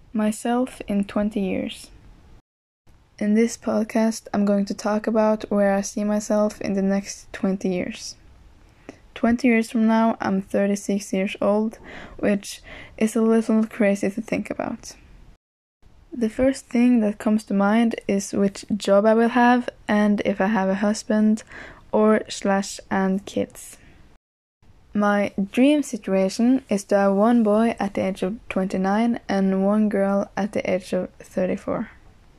Myself in 20 years. In this podcast, I'm going to talk about where I see myself in the next 20 years. 20 years from now, I'm 36 years old, which is a little crazy to think about. The first thing that comes to mind is which job I will have and if I have a husband and kids. My dream situation is to have one boy at the age of 29 and one girl at the age of 34.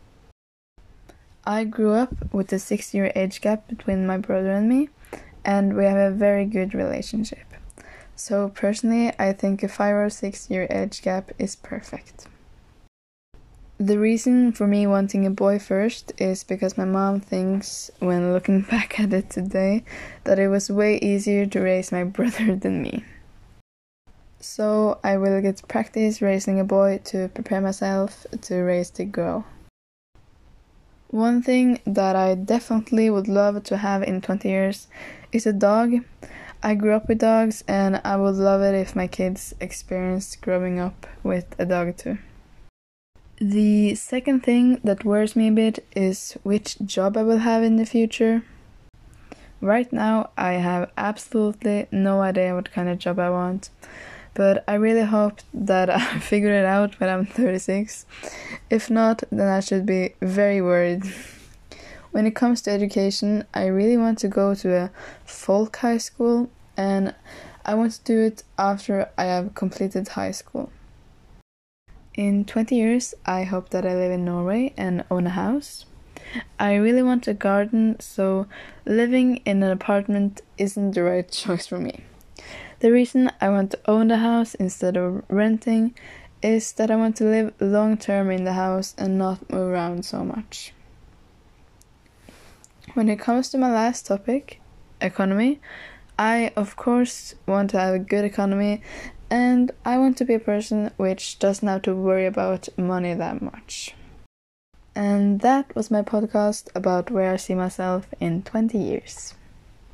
I grew up with a 6-year age gap between my brother and me, and we have a very good relationship. So personally, I think a 5 or 6-year age gap is perfect. The reason for me wanting a boy first is because my mom thinks, when looking back at it today, that it was way easier to raise my brother than me. So I will get practice raising a boy to prepare myself to raise the girl. One thing that I definitely would love to have in 20 years is a dog. I grew up with dogs and I would love it if my kids experienced growing up with a dog too. The second thing that worries me a bit is which job I will have in the future. Right now, I have absolutely no idea what kind of job I want, but I really hope that I figure it out when I'm 36. If not, then I should be very worried. When it comes to education, I really want to go to a folk high school, and I want to do it after I have completed high school. In 20 years, I hope that I live in Norway and own a house. I really want a garden, so living in an apartment isn't the right choice for me. The reason I want to own a house instead of renting is that I want to live long term in the house and not move around so much. When it comes to my last topic, economy, I of course want to have a good economy, and I want to be a person which doesn't have to worry about money that much. And that was my podcast about where I see myself in 20 years.